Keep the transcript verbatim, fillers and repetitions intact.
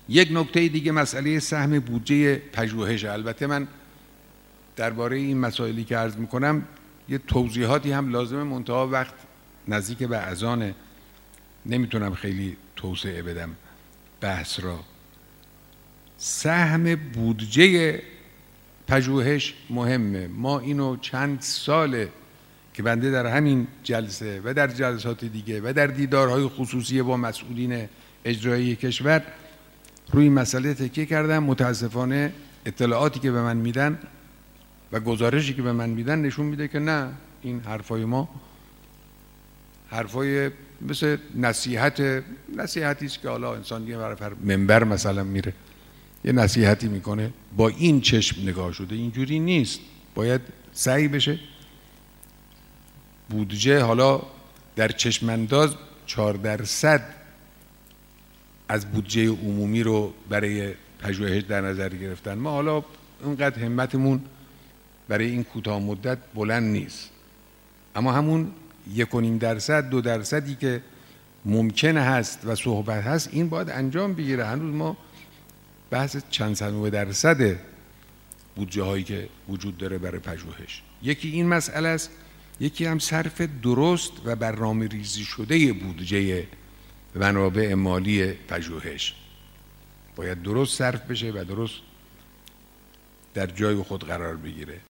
یک نکته دیگه مسئله سهم بودجه پژوهش. البته من درباره این مسائلی که عرض میکنم یه توضیحاتی هم لازمه، منتها وقت نزدیک به اذانه، نمیتونم خیلی توسعه بدم بحث را. سهم بودجه پژوهش مهمه. ما اینو چند ساله که بنده در همین جلسه و در جلسات دیگه و در دیدارهای خصوصی با مسئولین اجرایی کشور روی مسئله تکیه کردم. متاسفانه اطلاعاتی که به من میدن و گزارشی که به من میدن نشون میده که نه، این حرفای ما حرفای مثل نصیحت نصیحتی است که حالا انسان یه بر منبر مثلا میره یه نصیحتی میکنه، با این چشم نگاه شده. اینجوری نیست. باید سعی بشه بودجه حالا در چشم انداز چهار درصد از بودجه عمومی رو برای پژوهش در نظر گرفتن. ما حالا اونقدر همتمون برای این کوتاه مدت بلند نیست، اما همون یک و نیم درصد دو درصدی که ممکن هست و صحبت هست این باید انجام بگیره. هنوز ما بحث چند صد درصد بودجه هایی که وجود داره برای پژوهش. یکی این مسئله است، یکی هم صرف درست و برنامه ریزی شده بودجه منابع مالی پژوهش باید درست صرف بشه و درست در جای خود قرار بگیره.